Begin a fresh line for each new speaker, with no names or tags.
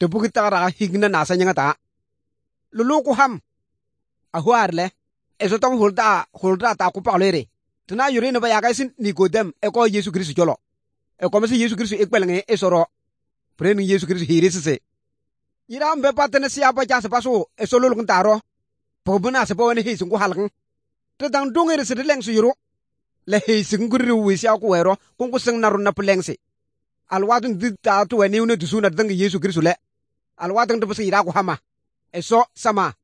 te bugi tagara higna na sanyanga ta lulu ku ham a huarle eso tong hulda ta ku paglere tuna yuri ne ba ya gaisin Nikodem e ko Yesu Kristo jolo e ko mesi Yesu Kristo ekpelnge esoro preni Yesu Kristo hirisese ira mbe patene sia ba jase paso eso lulun taro pobuna se bo ne hisin ku halgan te dang dongere se leng su yuro le hisin ku ri sia ku wero kun ku sing narun na plengse alwadun dita to ne ne dusuna dang Yesu Kristo le alwadun de basi ira ku hama eso sama